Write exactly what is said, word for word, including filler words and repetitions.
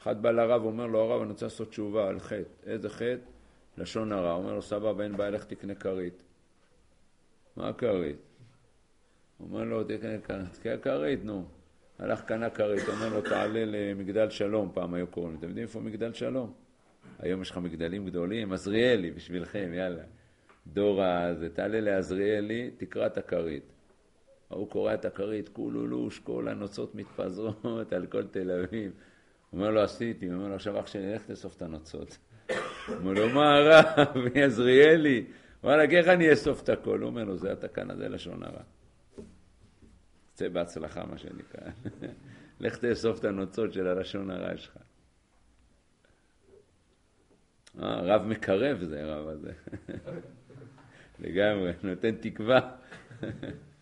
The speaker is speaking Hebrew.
אחד בא לרב, אומר לו, הרב, אני רוצה לעשות תשובה על חטא. איזה חטא? לשון הרע. אומר לו, סבבה, אין בעיה, לך תקנה כרית. מה כרית? אומר לו, תקנה כרית, כרית, נו. הלך קנה כרית, אומר לו, תעלה למגדל שלום, פעם היו קוראים. אתם יודעים איפה מגדל שלום? היום יש לך מגדלים גדולים, עזריאלי בשבילכם, יאללה. דור הזה, תעלה לעזריאלי, תקרא את הכרית. הוא קורא את הכרית, כולולוש, כל הנוצות מתפזרות על כל תל אביב. אומר לו, עשיתי, הוא אומר לו, עכשיו אח שלי, איך תאסוף את הנוצות? אומר לו, מה הרב, עזריאלי? וואלה, איך אני אאסוף את הכל? הוא אומר לו, זה התקנה, זה לשון הרע. צא בהצלחה, מה שנקרא. לך תאסוף את הנוצות של הלשון הרע שלך. אה, רב מקרב זה, רב הזה. לגמרי, נותן תקווה.